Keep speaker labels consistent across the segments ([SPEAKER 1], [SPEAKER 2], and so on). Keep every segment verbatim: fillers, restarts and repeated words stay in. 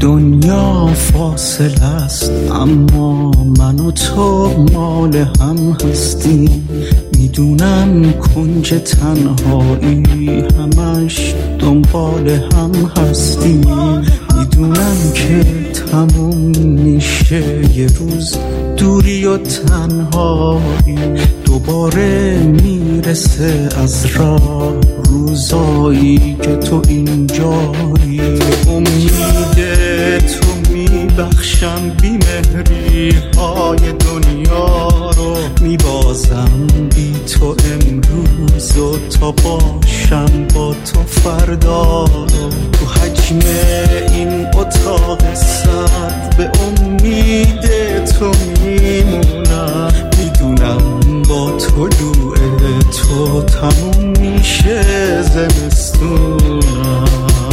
[SPEAKER 1] دنیا فاصله است اما من و تو مال هم هستیم. میدونم کنج تنهایی همش دنبال هم هستیم. میدونم که تموم میشه یه روز دوری و تنهایی، دوباره میرسه از راه روزایی که تو اینجایی. امید تو میبخشم بیمهری های دنیا رو، میبازم بی تو امروز و تا باشم با تو فردا رو. تو حجم این اتاق سرد به امید تو میمونم. میدونم با طلوع تو تموم میشه زمستونم.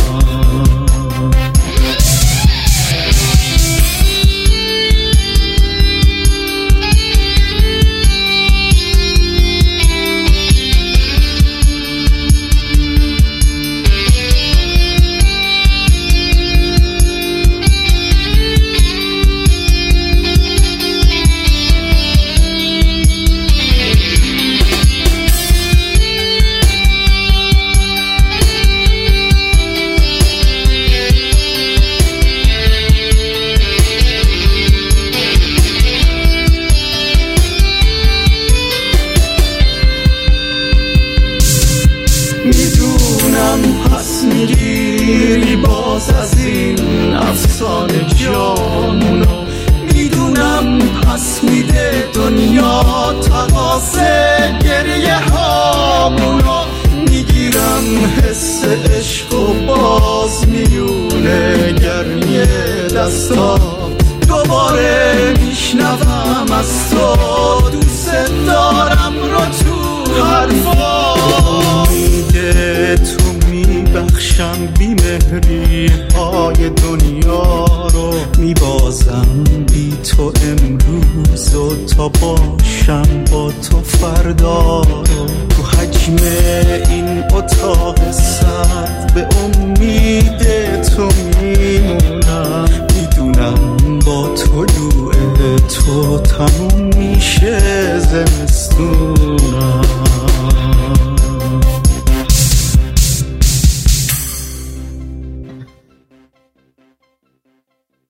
[SPEAKER 1] میدونم پس میگیری باز از این افسانه جامونو. میدونم پس میده دنیا تقاصه گریه هامونو. میگیرم حس عشق و باز میونه گرمی دستا. دوباره میشنوم از تو دوست دارم رو تو حرفا. تو میبخشم بیمهری های دنیا رو، میبازم بی تو امروز و تا باشم با تو فردا رو. تو حجم این اتاق سرد به امید تو میمونم. میدونم با طلوع تو تموم میشه زمستون.